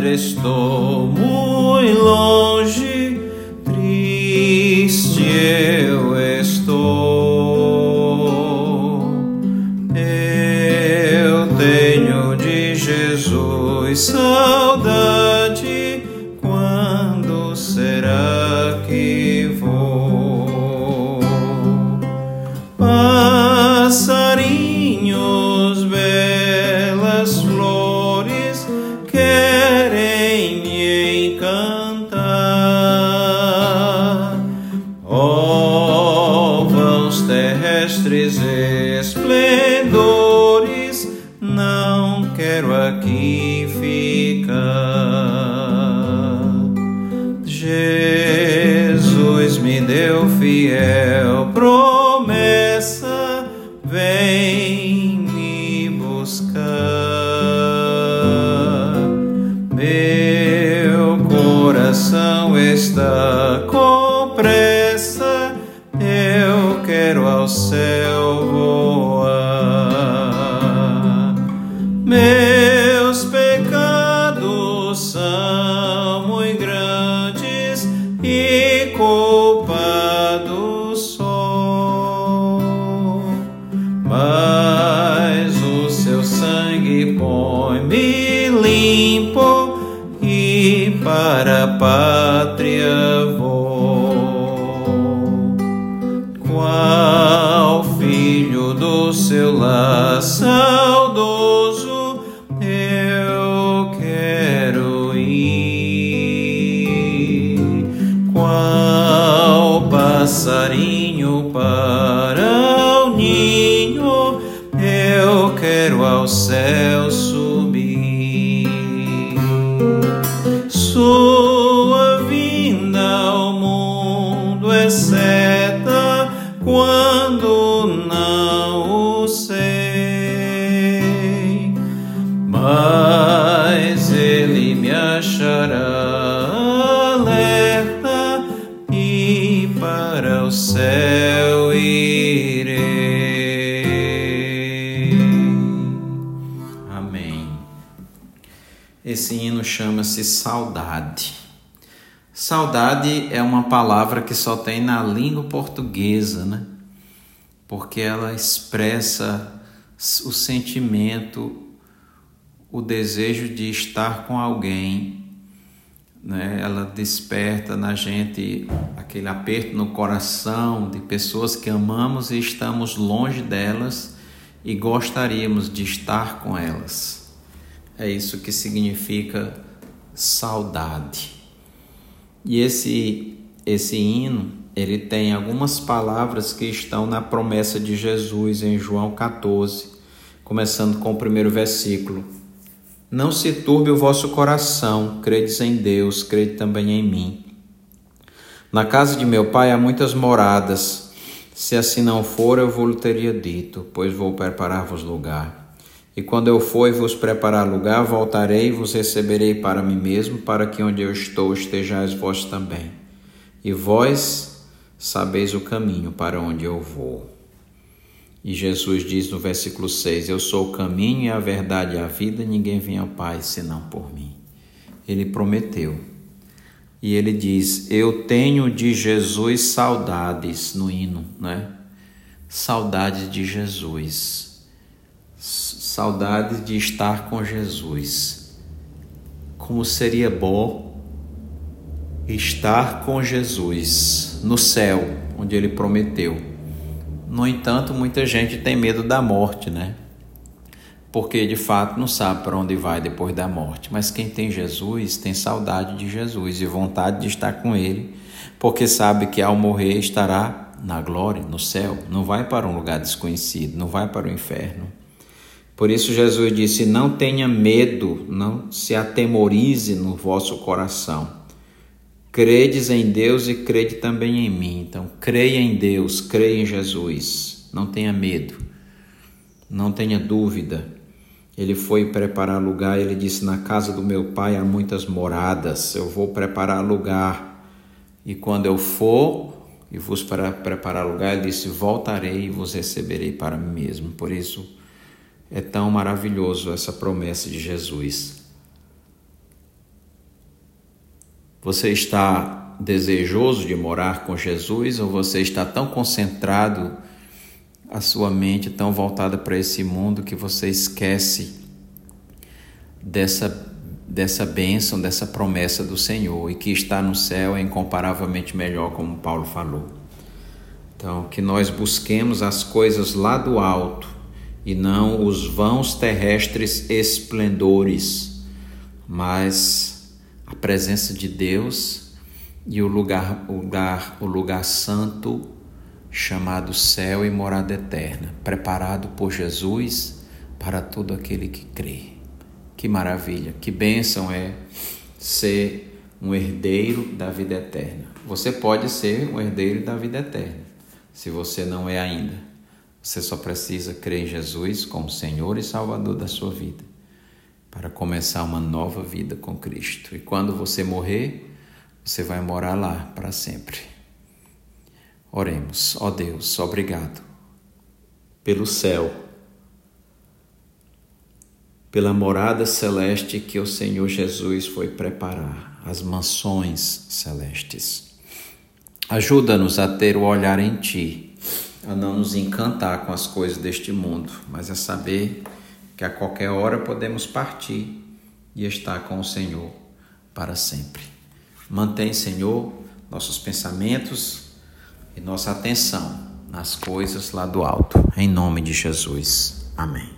estou muito longe, triste eu estou. Eu tenho de Jesus saudade, quando será que vou? Passarinhos, belas flores, querem me encantar. Ó, vãos terrestres esplendores, não quero aqui ficar. Jesus me deu fiel promessa, vem me buscar. Meu coração está com pressa, eu quero ao céu voar. Meus pecados são muito grandes e culpados sou, mas o seu sangue põe-me limpo e para a pátria vou. Qual filho do seu lar saudoso eu quero ir. Qual passarinho para o ninho eu quero ao céu subir. Sua vinda ao mundo é certa, quando não o sei, mas ele me achará alerta e para o céu irei. Amém. Esse hino chama-se Saudade. Saudade é uma palavra que só tem na língua portuguesa, né? Porque ela expressa o sentimento, o desejo de estar com alguém, né? Ela desperta na gente aquele aperto no coração de pessoas que amamos e estamos longe delas e gostaríamos de estar com elas. É isso que significa saudade. E esse hino, ele tem algumas palavras que estão na promessa de Jesus em João 14, começando com o primeiro versículo. Não se turbe o vosso coração, credes em Deus, crede também em mim. Na casa de meu pai há muitas moradas, se assim não for, eu vou-lhe teria dito, pois vou preparar-vos lugar. E quando eu for e vos preparar lugar, voltarei e vos receberei para mim mesmo, para que onde eu estou estejais vós também. E vós sabeis o caminho para onde eu vou. E Jesus diz no versículo 6, eu sou o caminho e a verdade e a vida, ninguém vem ao Pai senão por mim. Ele prometeu. E ele diz, eu tenho de Jesus saudades no hino, né? Saudades de Jesus. Saudades de estar com Jesus. Como seria bom estar com Jesus no céu, onde ele prometeu. No entanto, muita gente tem medo da morte, né? Porque de fato não sabe para onde vai depois da morte. Mas quem tem Jesus tem saudade de Jesus e vontade de estar com ele, porque sabe que ao morrer estará na glória, no céu. Não vai para um lugar desconhecido, não vai para o inferno. Por isso Jesus disse, não tenha medo, não se atemorize no vosso coração. Credes em Deus e crede também em mim. Então, creia em Deus, creia em Jesus. Não tenha medo, não tenha dúvida. Ele foi preparar lugar, ele disse, na casa do meu pai há muitas moradas, eu vou preparar lugar. E quando eu for e vos preparar lugar, ele disse, voltarei e vos receberei para mim mesmo. Por isso, é tão maravilhoso essa promessa de Jesus. Você está desejoso de morar com Jesus ou você está tão concentrado, a sua mente tão voltada para esse mundo que você esquece dessa bênção, dessa promessa do Senhor, e que está no céu é incomparavelmente melhor, como Paulo falou. Então, que nós busquemos as coisas lá do alto e não os vãos terrestres esplendores, mas a presença de Deus e o lugar santo chamado céu e morada eterna, preparado por Jesus para todo aquele que crê. Que maravilha, que bênção é ser um herdeiro da vida eterna. Você pode ser um herdeiro da vida eterna, se você não é ainda. Você só precisa crer em Jesus como Senhor e Salvador da sua vida, para começar uma nova vida com Cristo. E quando você morrer, você vai morar lá para sempre. Oremos. Ó Deus, obrigado pelo céu, pela morada celeste que o Senhor Jesus foi preparar, as mansões celestes. Ajuda-nos a ter o olhar em Ti, a não nos encantar com as coisas deste mundo, mas a saber que a qualquer hora podemos partir e estar com o Senhor para sempre. Mantém, Senhor, nossos pensamentos e nossa atenção nas coisas lá do alto. Em nome de Jesus. Amém.